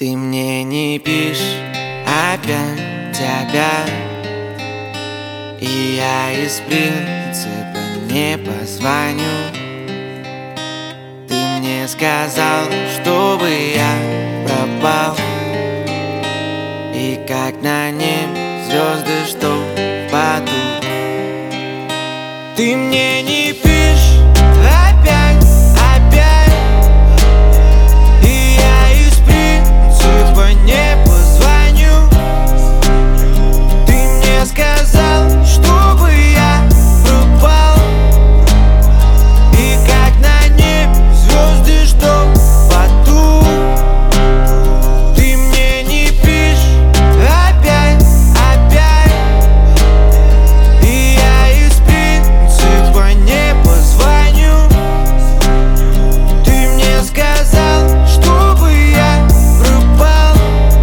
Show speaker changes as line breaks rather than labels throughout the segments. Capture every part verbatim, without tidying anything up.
Ты мне не пишешь опять тебя, и я из принципа не позвоню. Ты мне сказал, чтобы я пропал, и как на небе звезды, что падут. Ты мне не пишешь опять, опять, и я из принципа не позвоню. Ты мне сказал, чтобы я пропал, и как на небе звезды, что падут. Ты мне не пишешь опять, опять, и я из принципа не позвоню. Ты мне сказал, чтобы я пропал,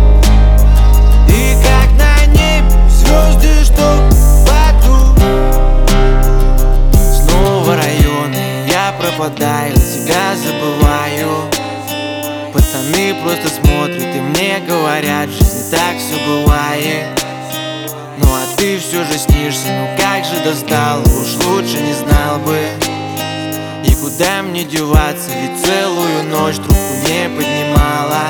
и как на небе звезды, что падут. Снова районы, я пропадаю, тебя забываю. Пацаны просто смотрят и мне говорят, в жизни так все бывает. Ну а ты все же снишься, ну как же достал, уж лучше не знал бы. И куда мне деваться, ведь целую ночь трубку не поднимала.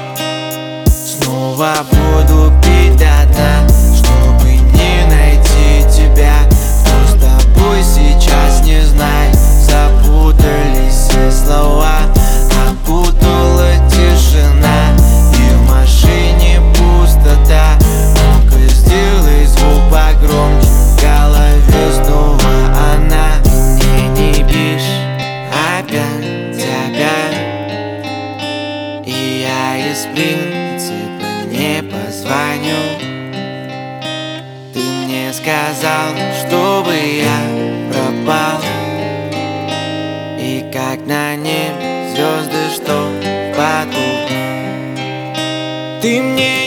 Снова буду пить до дна, чтобы не найти тебя. Кто с тобой сейчас, не знаю, запутались все слова. Окутала тишина, и в машине пустота. Ну-ка сделай звук погромче, в голове снова она. Мне не пишешь опять тебя, и я из принципа не позвоню. Ты мне сказал, чтобы я пропал, и как на небе звезды, что падут. Ты мне